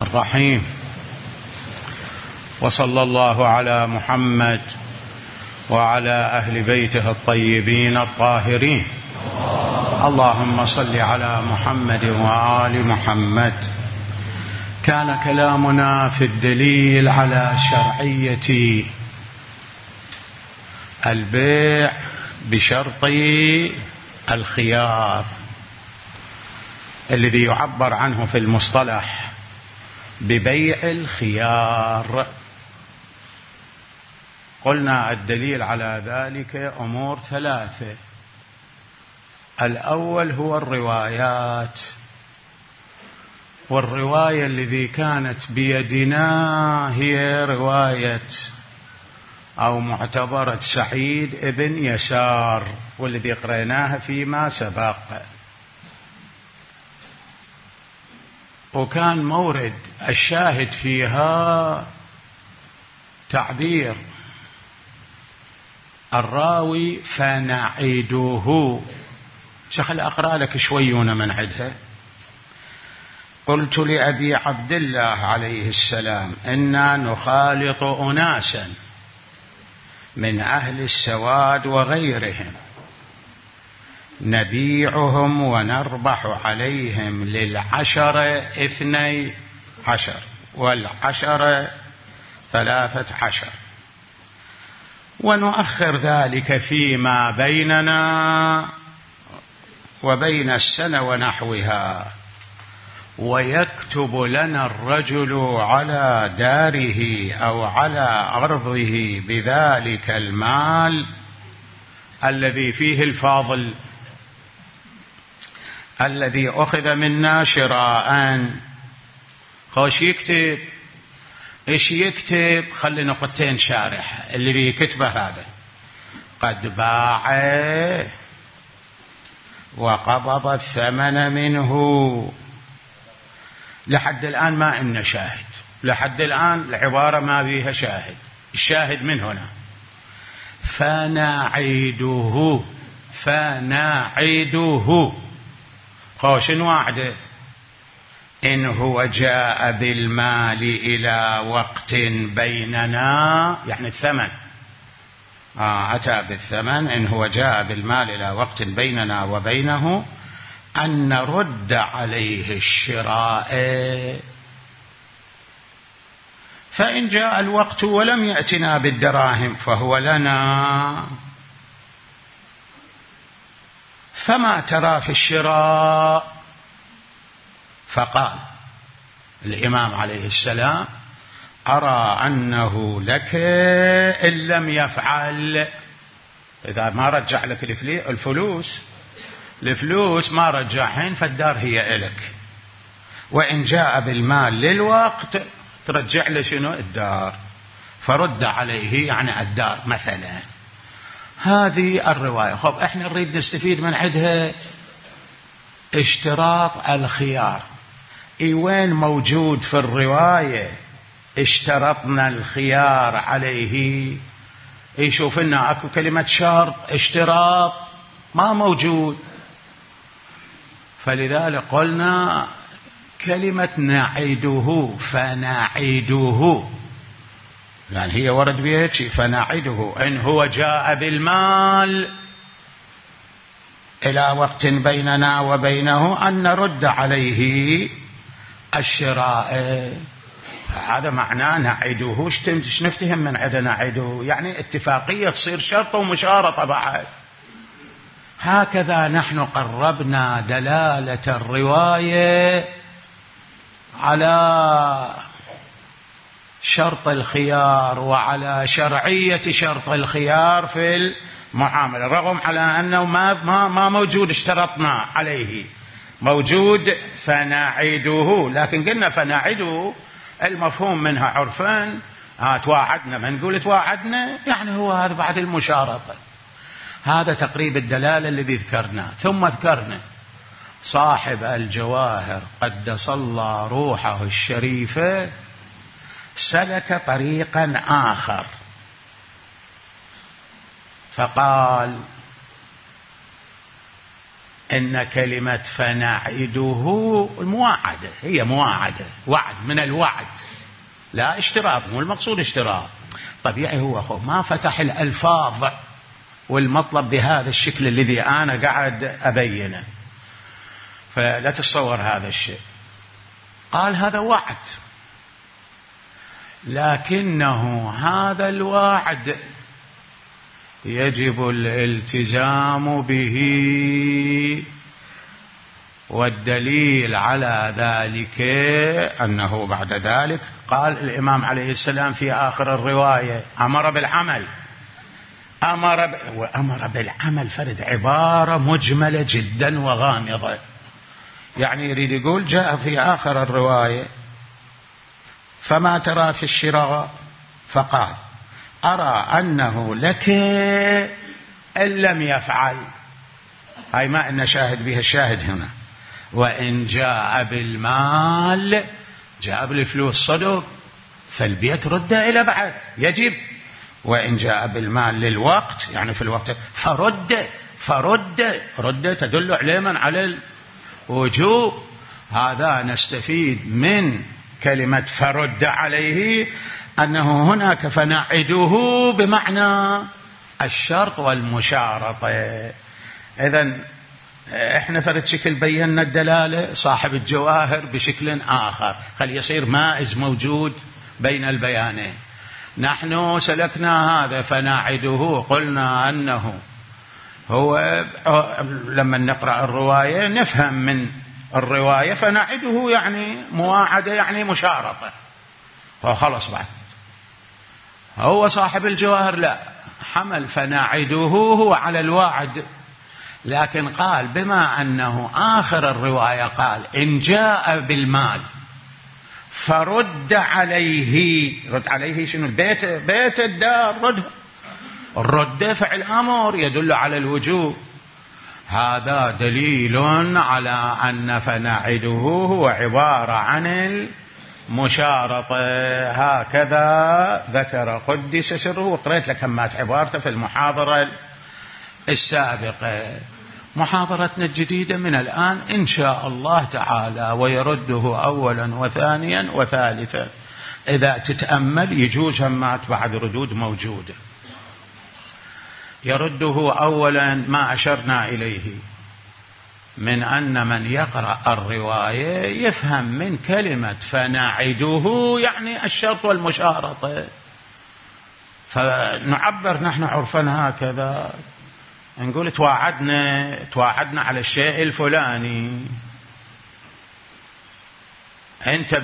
الرحيم. وصلى الله على محمد وعلى أهل بيته الطيبين الطاهرين. اللهم صل على محمد وآل محمد. كان كلامنا في الدليل على شرعية البيع بشرط الخيار الذي يعبر عنه في المصطلح ببيع الخيار. قلنا الدليل على ذلك أمور ثلاثة. الأول هو الروايات، والرواية التي كانت بيدنا هي رواية أو معتبرة سعيد ابن يسار، والذي قرأناها فيما سبق. وكان مورد الشاهد فيها تعبير الراوي فنعيده. شخل أقرأ لك شويون من عدها. قلت لأبي عبد الله عليه السلام: إنا نخالط أناسا من أهل السواد وغيرهم نبيعهم ونربح عليهم للعشرة 12 والعشرة 13، ونؤخر ذلك فيما بيننا وبين السنة ونحوها، ويكتب لنا الرجل على داره أو على أرضه بذلك المال الذي فيه الفاضل الذي أخذ منا شراء. خوش يكتب إيش يكتب؟ خلي نقطتين شارح اللي بيكتبه هذا: قد باع وقبض الثمن منه. لحد الآن ما إن شاهد، لحد الآن العبارة ما فيها شاهد. الشاهد من هنا فنعيده. فنعيده خوش وعده إن هو جاء بالمال إلى وقت بيننا، يعني الثمن أتى بالثمن. إن هو جاء بالمال إلى وقت بيننا وبينه أن نرد عليه الشراء. فإن جاء الوقت ولم يأتنا بالدراهم فهو لنا. فما ترى في الشراء؟ فقال الإمام عليه السلام: أرى أنه لك إن لم يفعل. إذا ما رجع لك الفلوس ما رجعهن فالدار هي إلك، وإن جاء بالمال للوقت ترجع له شنو؟ الدار. فرد عليه يعني الدار مثلا. هذه الرواية. خب احنا نريد نستفيد من عندها اشتراط الخيار. وين موجود في الرواية اشترطنا الخيار عليه؟ يشوف لنا اكو كلمة شرط اشتراط ما موجود. فلذلك قلنا كلمة نعيده فنعيده، يعني هي ورد بها شيء. فنعيده إن هو جاء بالمال إلى وقت بيننا وبينه أن نرد عليه الشراء. هذا معناه نعيده. ايش نفتهم من عدنا نعيده؟ يعني اتفاقية تصير شرط ومشارطة بعد. هكذا نحن قربنا دلالة الرواية على شرط الخيار وعلى شرعية شرط الخيار في المعاملة، رغم على أنه ما موجود اشترطنا عليه، موجود فنعيده. لكن قلنا فنعيده المفهوم منها عرفان تواعدنا، ما نقول تواعدنا يعني هو هذا بعد المشارطة. هذا تقريب الدلالة الذي ذكرناه. ثم ذكرنا صاحب الجواهر قدس الله روحه الشريفة سلك طريقا آخر، فقال: إن كلمة فنعده المواعدة، هي مواعدة، وعد من الوعد لا اشتراط، مو المقصود اشتراط. طبيعي هو ما فتح الألفاظ والمطلب بهذا الشكل الذي أنا قاعد أبينه، فلا تتصور هذا الشيء. قال هذا وعد، لكنه هذا الوعد يجب الالتزام به، والدليل على ذلك أنه بعد ذلك قال الإمام عليه السلام في آخر الرواية أمر بالعمل. وأمر بالعمل فرد عبارة مجملة جدا وغامضة، يعني يريد يقول جاء في آخر الرواية فما ترى في الشراء، فقال أرى أنه لك إن لم يفعل، هاي ما أن شاهد بها الشاهد هنا، وإن جاء بالمال جاء بالفلوس صدق فالبيت رد إلى بعد يجب، وإن جاء بالمال للوقت يعني في الوقت فرد تدل عليه على الوجوب. هذا نستفيد من كلمة فرد عليه أنه هناك فنعده بمعنى الشرط والمشارطة. إذن إحنا فرد شكل بينا الدلالة، صاحب الجواهر بشكل آخر، خلي يصير مائز موجود بين البيانين. نحن سلكنا هذا فنعده، قلنا أنه هو لما نقرأ الرواية نفهم من الرواية فنعده يعني مواعدة يعني مشارطة، فخلص بعد. هو صاحب الجواهر لا، حمل فنعده هو على الوعد، لكن قال بما أنه آخر الرواية قال إن جاء بالمال فرد عليه. رد عليه شنو؟ بيت الدار، الرد فعل أمر يدل على الوجوب. هذا دليل على أن فنعده هو عبارة عن المشارطة. هكذا ذكر قدس سره، وقرأت لك همات عبارته في المحاضرة السابقة. محاضرتنا الجديدة من الآن إن شاء الله تعالى، ويرده أولا وثانيا وثالثا. إذا تتأمل يجوز همات بعد ردود موجودة. يرده أولا ما أشرنا إليه من أن من يقرأ الرواية يفهم من كلمة فنعده يعني الشرط والمشارطة، فنعبر نحن عرفنا هكذا، نقول تواعدنا على الشيء الفلاني، أنت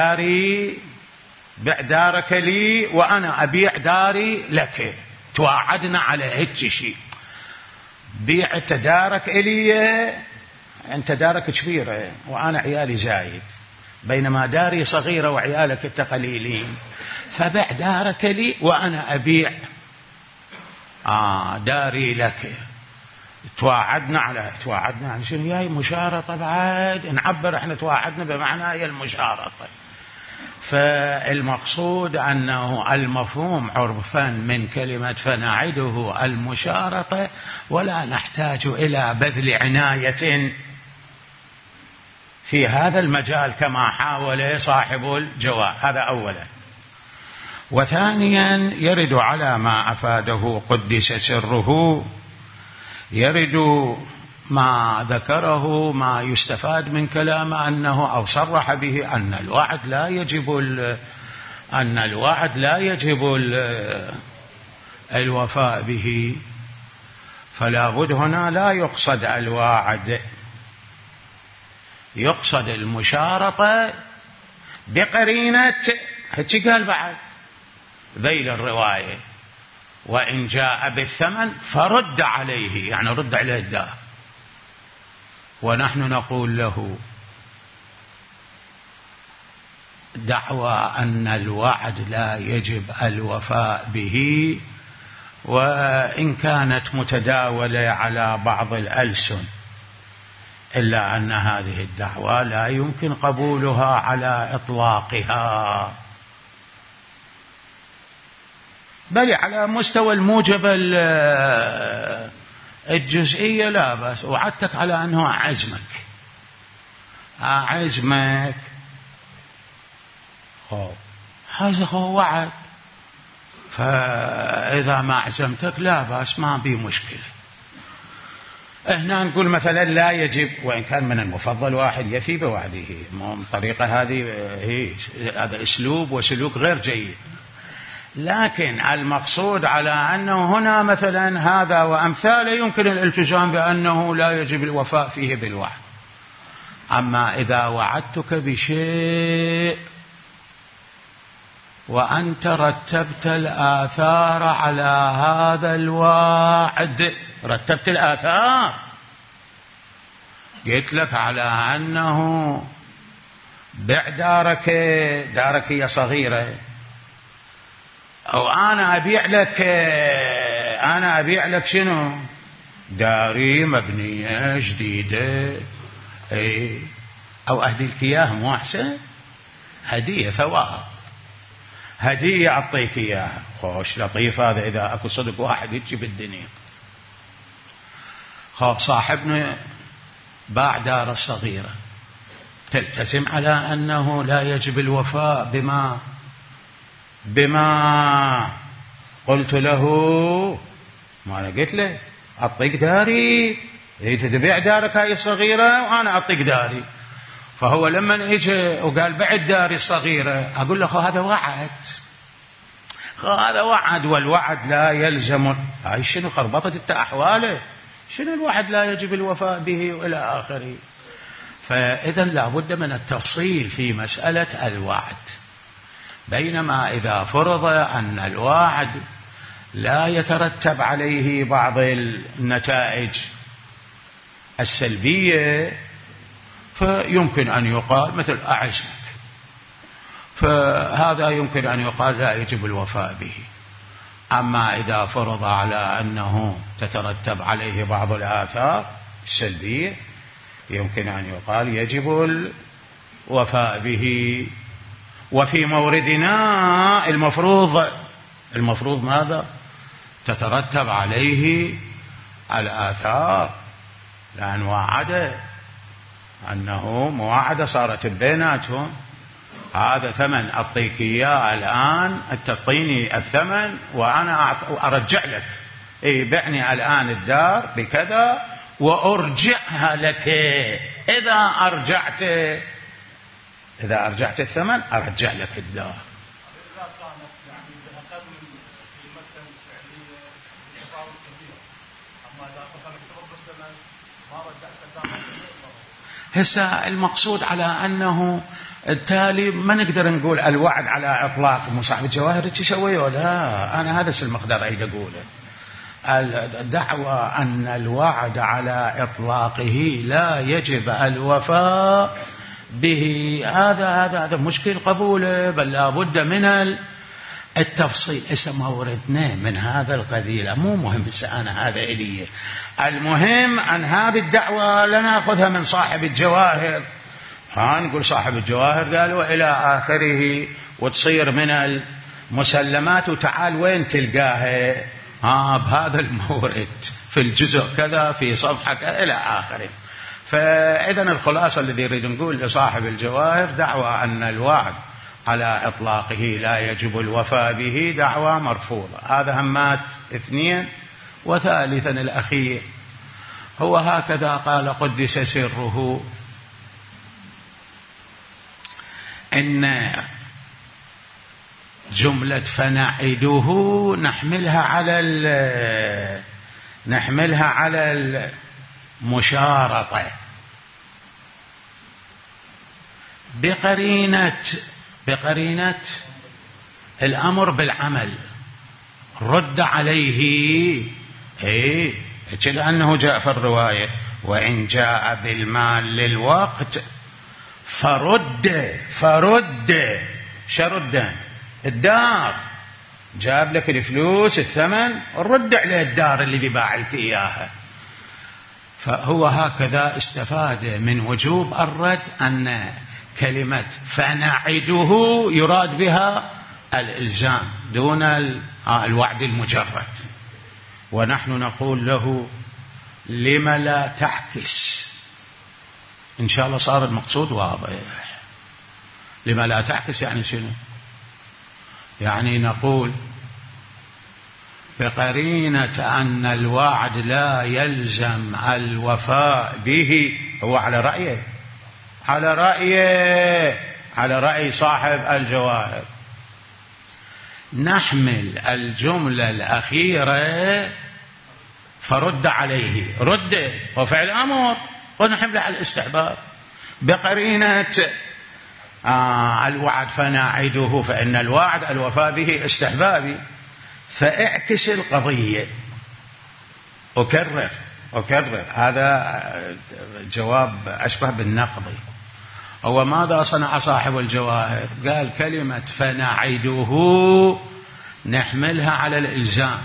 بع دارك لي وأنا أبيع داري لك، تواعدنا على هيك شيء. بيعت دارك إلي، أنت دارك كبيرة وأنا عيالي زايد، بينما داري صغيرة وعيالك أنت قليلين، فبع دارك لي وأنا أبيع داري لك. تواعدنا على شنو؟ هي مشارطة. بعد نعبر احنا تواعدنا بمعنى هي المشارطة. فالمقصود أنه المفهوم عرفا من كلمة فنعده المشارطة، ولا نحتاج إلى بذل عناية في هذا المجال كما حاول صاحب الجواب. هذا أولا. وثانيا يرد على ما أفاده قدس سره، يرد ما ذكره ما يستفاد من كلامه أنه أو صرح به أن الوعد لا يجب الوفاء به. فلا بد هنا لا يقصد الواعد، يقصد المشارطة بقرينة هيك قال بعد ذيل الرواية وإن جاء بالثمن فرد عليه، يعني رد عليه الدار. ونحن نقول له دعوى أن الوعد لا يجب الوفاء به، وإن كانت متداولة على بعض الألسن، إلا أن هذه الدعوى لا يمكن قبولها على إطلاقها، بل على مستوى الموجب الجزئية لا بأس، وعدتك على أنه أعزمك هذا هو وعد، فإذا ما عزمتك لا بأس، ما بي مشكلة. هنا نقول مثلا لا يجب، وإن كان من المفضل واحد يفي بوعده، الطريقة هذه هذا أسلوب وسلوك غير جيد، لكن المقصود على أنه هنا مثلا هذا وأمثاله يمكن الالتزام بأنه لا يجب الوفاء فيه بالوعد. أما إذا وعدتك بشيء وأنت رتبت الآثار على هذا الوعد، رتبت الآثار، قلت لك على أنه بع دارك هي صغيرة، أو أنا أبيع لك شنو؟ داري مبنية جديدة، أو أهدي لك إياها، مو أحسن؟ هدية ثواب، هدية أعطيك إياها، خوش لطيف هذا. إذا أكو صدق واحد يجي بالدنيا، صاحبنا باع دار الصغيرة، تلتزم على أنه لا يجب الوفاء بما قلت له. ما أنا قلت له أعطيك داري، تبيع دارك هاي الصغيرة وأنا أعطيك داري. فهو لما اجى وقال بعد داري الصغيرة، أقول له هذا وعد، والوعد لا يلزم. هاي شنو خربطت أحواله، شنو الوعد لا يجب الوفاء به وإلى آخره. فإذا لا بد من التفصيل في مسألة الوعد، بينما إذا فرض أن الوعد لا يترتب عليه بعض النتائج السلبية، فيمكن أن يقال مثل أعزمك، فهذا يمكن أن يقال لا يجب الوفاء به. أما إذا فرض على أنه تترتب عليه بعض الآثار السلبية، يمكن أن يقال يجب الوفاء به. وفي موردنا المفروض ماذا؟ تترتب عليه الآثار، لأن وعد أنه مواعدة صارت بيناتهم، هذا ثمن أعطيك إياه الآن، أنت تعطيني الثمن وأنا أرجع لك، بعني الآن الدار بكذا وأرجعها لك. إذا أرجعت الثمن أرجع لك الدار. هسه المقصود على أنه التالي ما نقدر نقول الوعد على إطلاق. مصاحب الجواهر تسويه ولا أنا هذا المقدار أريد أقوله. الدعوة أن الوعد على إطلاقه لا يجب الوفاء به، هذا مشكل قبوله، بل لا بد من التفصيل. ما وردنا من هذا القبيل، مو مهم أنا هذا إلي، المهم أن هذه الدعوة لا نأخذها من صاحب الجواهر، نقول صاحب الجواهر قال وإلى آخره، وتصير من المسلمات، وتعال وين تلقاها؟ بهذا المورد في الجزء كذا في صفحة كذا إلى آخره. فإذا الخلاصة الذي يريد نقول لصاحب الجواهر دعوة أن الوعد على إطلاقه لا يجب الوفاء به دعوة مرفوضة. هذا همات اثنين. وثالثا الأخير هو هكذا قال قدس سره، إن جملة فنعده نحملها على المشارطة بقرينة الأمر بالعمل. رد عليه لأنه جاء في الرواية وإن جاء بالمال للوقت فرد شرد الدار، جاب لك الفلوس الثمن، رد عليه الدار اللي باع لك إياها. فهو هكذا استفاد من وجوب الرد أن كلمة فنعده يراد بها الإلزام دون الوعد المجرد. ونحن نقول له لم لا تعكس؟ إن شاء الله صار المقصود واضح. لم لا تعكس يعني شنو؟ يعني نقول بقرينة أن الوعد لا يلزم الوفاء به، هو على رأيه، على رأي صاحب الجواهر، نحمل الجملة الأخيرة فرد عليه، رد وفعل أمر، ونحمله على الاستحباب بقرينة الوعد فناعده، فإن الوعد الوفاء به استحبابي، فاعكس القضية. أكرر هذا جواب أشبه بالنقض. هو ماذا صنع صاحب الجواهر؟ قال كلمة فنعده نحملها على الإلزام،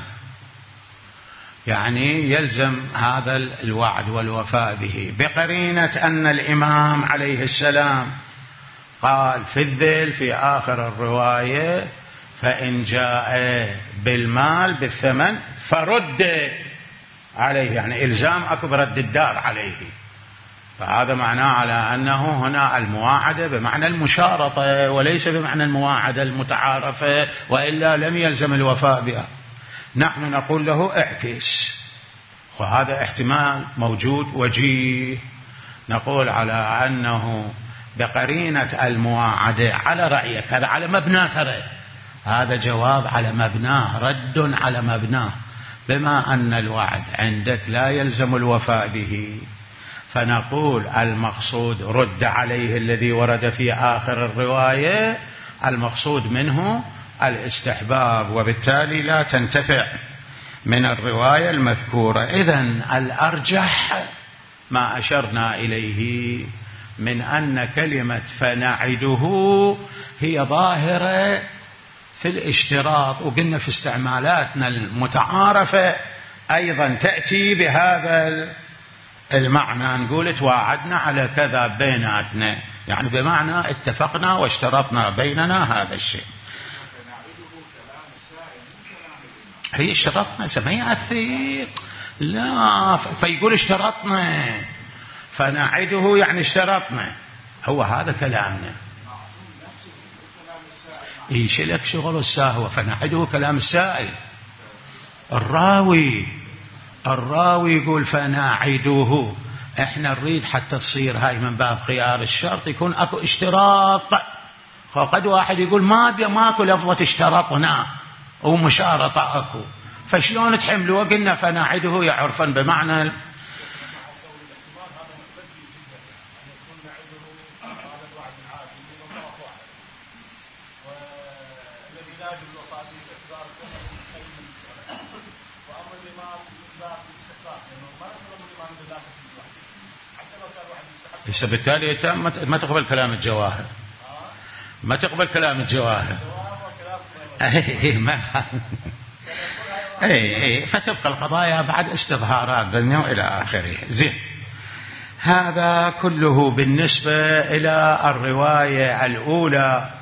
يعني يلزم هذا الوعد والوفاء به بقرينة أن الإمام عليه السلام قال في الذيل في آخر الرواية فإن جاء بالمال بالثمن فرد عليه، يعني إلزام أكبر رد الدار عليه. فهذا معناه على أنه هنا المواعدة بمعنى المشارطة وليس بمعنى المواعدة المتعارفة، وإلا لم يلزم الوفاء بها. نحن نقول له اعكس، وهذا احتمال موجود وجيه. نقول على أنه بقرينة المواعدة على رأيك، هذا على مبناه، ترى هذا جواب على مبناه، رد على مبناه. بما أن الوعد عندك لا يلزم الوفاء به، فنقول المقصود رد عليه الذي ورد في آخر الرواية، المقصود منه الاستحباب، وبالتالي لا تنتفع من الرواية المذكورة. إذن الأرجح ما أشرنا إليه من أن كلمة فنعده هي ظاهرة في الاشتراط، وقلنا في استعمالاتنا المتعارفة أيضا تأتي بهذا المعنى، نقول تواعدنا على كذا بيناتنا، يعني بمعنى اتفقنا واشترطنا بيننا هذا الشيء. هي اشترطنا سميها الثيق، لا فيقول اشترطنا فنعده يعني اشترطنا، هو هذا كلامنا. ايش لك شغل الساهوة؟ فنعده كلام السائل، الراوي يقول فناعده، احنا نريد حتى تصير هاي من باب خيار الشرط يكون اكو اشتراط. قد واحد يقول ماكو لفظة اشترطنا ومشارطة اكو، فشلون تحملوا؟ قلنا فناعده يعرفا بمعنى بالتالي ما تقبل كلام الجواهر، ما تقبل كلام الجواهر. فتبقى القضايا بعد استظهارات ذنية وإلى آخره. زين، هذا كله بالنسبة إلى الرواية الأولى.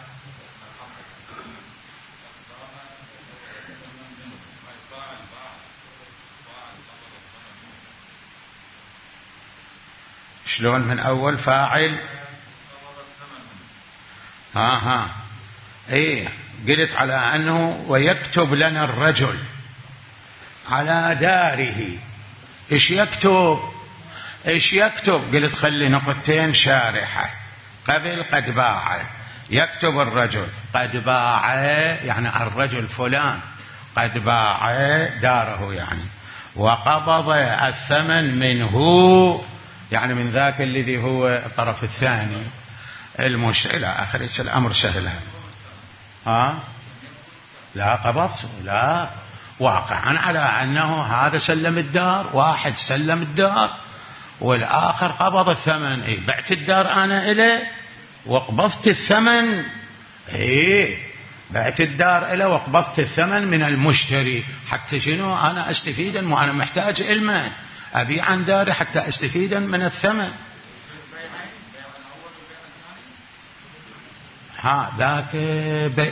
شلون من أول فاعل؟ قلت على أنه ويكتب لنا الرجل على داره. إيش يكتب؟ قلت خلي نقطتين شارحة قبل قد باع. يكتب الرجل قد باع، يعني الرجل فلان قد باع داره، يعني وقبض الثمن منه، يعني من ذاك الذي هو الطرف الثاني المشتري إلى آخره. الأمر سهل. لا قبضت، لا، واقعا على أنه هذا سلم الدار، واحد سلم الدار والآخر قبض الثمن. بعت الدار أنا إليه وقبضت الثمن. بعت الدار إليه وقبضت الثمن من المشتري، حتى شنو؟ أنا أستفيد، وأنا محتاج علما أبيع عن داري حتى أستفيد من الثمن. ذاك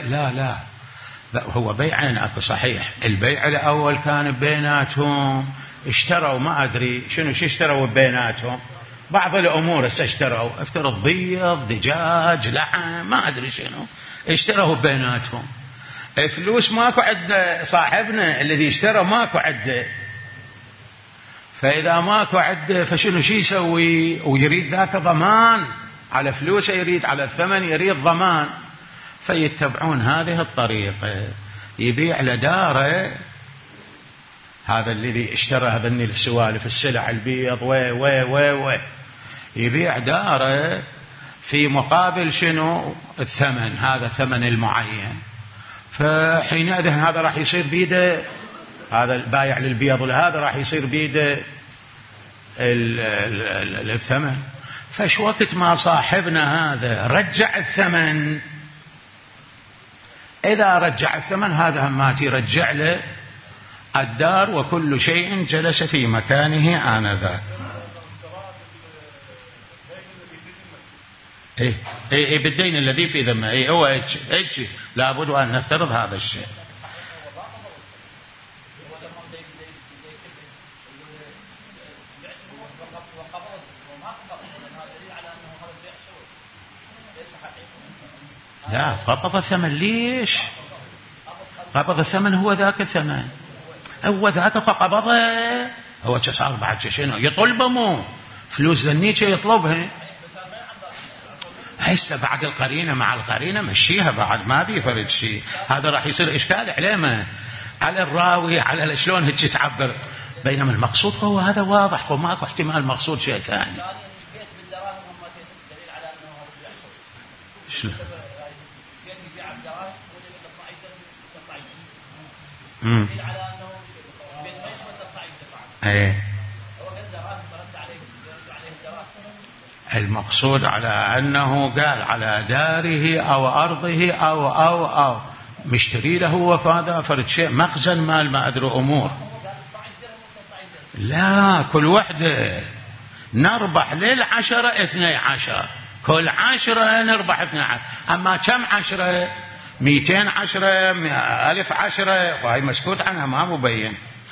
لا هو بيعين أكو صحيح. البيع الأول كان بيناتهم اشتروا ما أدري شنو اشتروا بيناتهم بعض الأمور اشتروا، افترض بيض دجاج لحم ما أدري شنو اشتروا بيناتهم، فلوس ماكو عند صاحبنا الذي اشترى ماكو عده، فإذا ماكو عده فشنو شي يسوي؟ ويريد ذاك ضمان على فلوسه، يريد على الثمن يريد ضمان، فيتبعون هذه الطريقة، يبيع لداره هذا الذي اشترى هذا السوالف السلع البيض يبيع داره في مقابل شنو؟ الثمن، هذا الثمن المعين، فحينئذ هذا راح يصير بيده، هذا البايع للبيض هذا راح يصير بيده الثمن، فش وقت ما صاحبنا هذا رجع الثمن، إذا رجع الثمن هذا همات يرجع له الدار وكل شيء جلس في مكانه آنذاك. إيه بالدين الذي في ذمه، إيه هو إيش لابد أن نفترض هذا الشيء. لا قبض الثمن، ليش قبض الثمن؟ هو ذاك الثمن، هو ذاك قبضه، هو صار بعد شنو يطلبه؟ مو فلوس ذنيك يطلبها، هسه بعد القرينة مع القرينة مشيها، بعد ما بيفرد شيء، هذا راح يصير إشكال عليه، ما على الراوي على شلون هيك تعبر، بينما المقصود هو هذا واضح وماكو احتمال مقصود شيء ثاني. شلون؟ ايه المقصود على أنه قال على داره أو أرضه أو مشتري له وفاده فرد شيء مخزن مال ما أدري أمور، لا كل وحدة نربح للعشرة 12، كل 10 نربح 12، أما كم 10 200 10 1000 10 وهي مسكوت عنها ما مبين.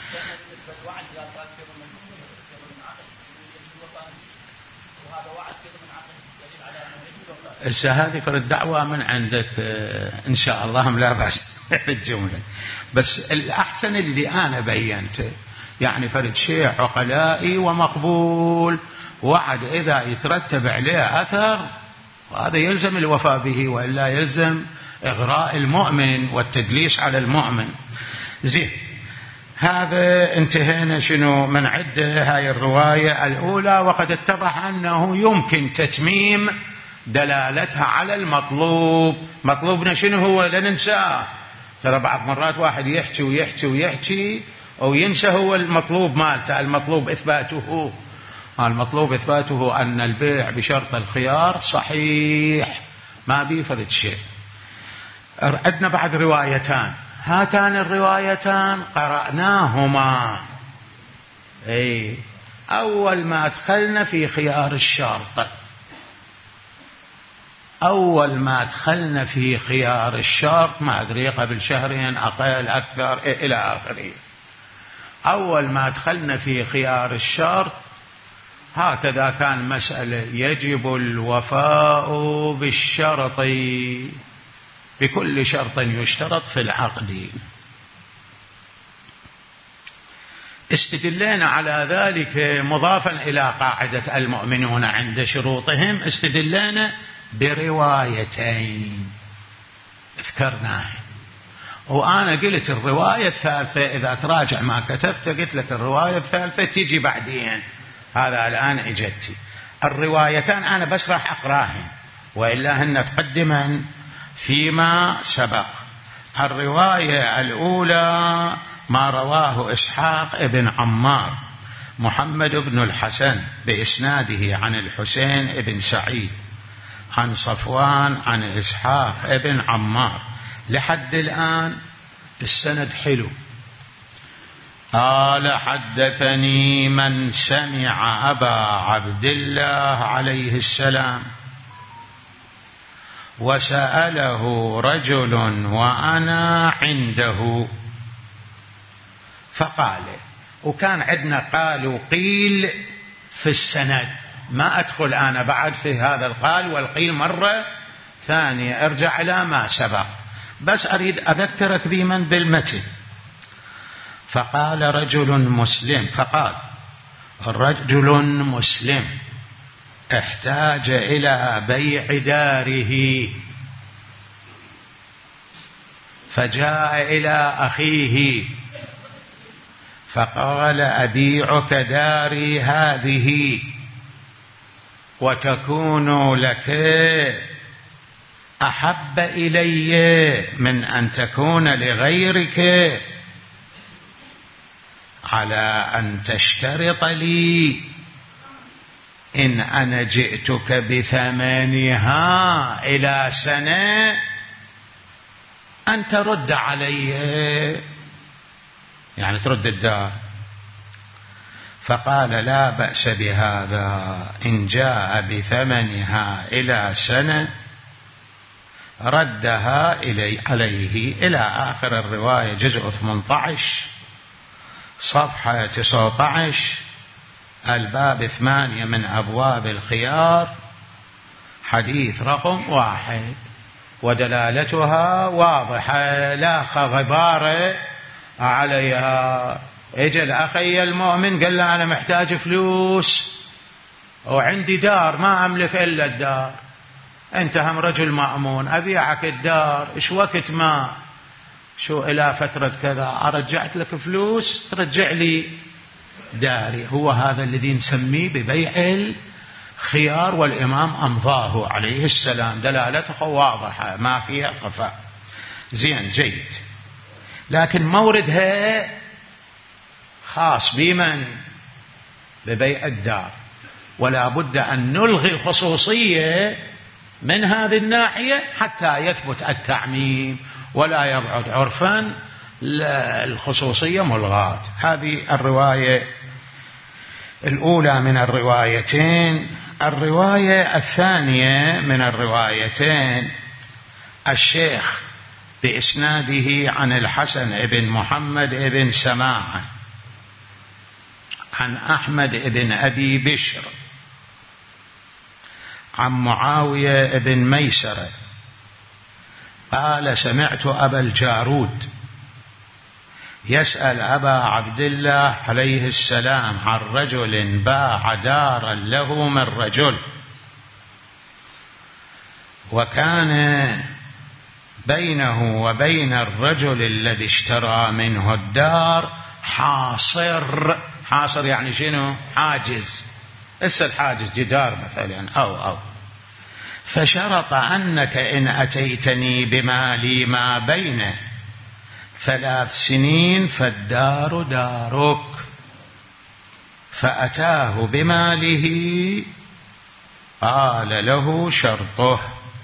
هذه فرد دعوة من عندك إن شاء الله لا بأس الجملة، بس الأحسن اللي أنا بينته يعني فرد شيء عقلائي ومقبول، وعد إذا يترتب عليه أثر وهذا يلزم الوفاء به، وإلا يلزم إغراء المؤمن والتدليس على المؤمن. زين، هذا انتهينا شنو من عدة هاي الرواية الأولى، وقد اتضح أنه يمكن تتميم دلالتها على المطلوب. مطلوبنا شنو هو؟ لا ننساه، ترى بعض مرات واحد يحكي ويحكي ويحكي وينسى هو المطلوب مالته، المطلوب إثباته، المطلوب إثباته أن البيع بشرط الخيار صحيح ما بيفرد شيء. عندنا بعد روايتان، هاتان الروايتان قرأناهما، أي أول ما أدخلنا في خيار الشرط، أول ما دخلنا في خيار الشرط ما أدري قبل شهرين أقل أكثر إلى آخره، أول ما دخلنا في خيار الشرط هكذا كان مسألة يجب الوفاء بالشرط بكل شرط يشترط في العقد. استدلنا على ذلك مضافا إلى قاعدة المؤمنون عند شروطهم، استدلنا بروايتين ذكرناها، وأنا قلت الرواية الثالثة إذا تراجع ما كتبت قلت لك الرواية الثالثة تيجي بعدين، هذا الآن إجتي الروايتان أنا بس راح أقراهن وإلا هن تقدما فيما سبق. الرواية الأولى ما رواه إسحاق ابن عمار محمد بن الحسن بإسناده عن الحسين ابن سعيد عن صفوان عن إسحاق ابن عمار لحد الآن السند حلو. قال حدثني من سمع أبا عبد الله عليه السلام وسأله رجل وأنا عنده فقال وكان عندنا قال وقيل في السند، ما أدخل أنا بعد في هذا القال والقيل مرة ثانية، ارجع إلى ما سبق، بس أريد أذكرك بمن بالمتن. فقال رجل مسلم احتاج إلى بيع داره، فجاء إلى أخيه فقال أبيعك داري هذه وتكون لك أحب إلي من أن تكون لغيرك، على أن تشترط لي إن أنا جئتك بثمنها إلى سنة أن ترد علي، يعني ترد الدار. فقال لا بأس بهذا، إن جاء بثمنها إلى سنة ردها عليه. إلى آخر الرواية، جزء 18 صفحة 19، الباب 8 من أبواب الخيار، حديث رقم 1، ودلالتها واضحة لا غبار عليها. اجى الأخي المؤمن قال له أنا محتاج فلوس وعندي دار ما أملك إلا الدار، أنت هم رجل مأمون، أبيعك الدار، إيش وقت ما شو إلى فترة كذا أرجعت لك فلوس ترجع لي داري. هو هذا الذي نسميه ببيع الخيار، والإمام أمضاه عليه السلام، دلالته واضحة ما فيها خفاء. زين جيد، لكن موردها خاص بمن؟ ببيع الدار، ولا بد أن نلغي الخصوصية من هذه الناحية حتى يثبت التعميم ولا يبعد عرفا الخصوصية ملغاة. هذه الرواية الأولى من الروايتين. الرواية الثانية من الروايتين، الشيخ بإسناده عن الحسن بن محمد بن سماعة عن أحمد بن أبي بشر عن معاوية بن ميسرة قال سمعت أبا الجارود يسأل أبا عبد الله عليه السلام عن رجل باع دارا له من رجل، وكان بينه وبين الرجل الذي اشترى منه الدار حاصر يعني شنو؟ حاجز، الحاجز جدار مثلا أو فشرط أنك إن أتيتني بمالي ما بين 3 سنين فالدار دارك. فأتاه بماله قال له شرطه.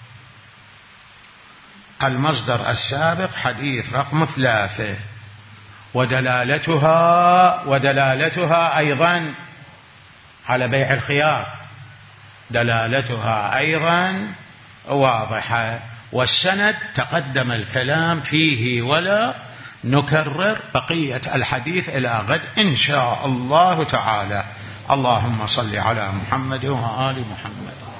المصدر السابق حديث رقم 3، ودلالتها أيضا على بيع الخيار، دلالتها أيضا واضحة. والسند تقدم الكلام فيه ولا نكرر بقية الحديث إلى غد إن شاء الله تعالى. اللهم صل على محمد وآل محمد.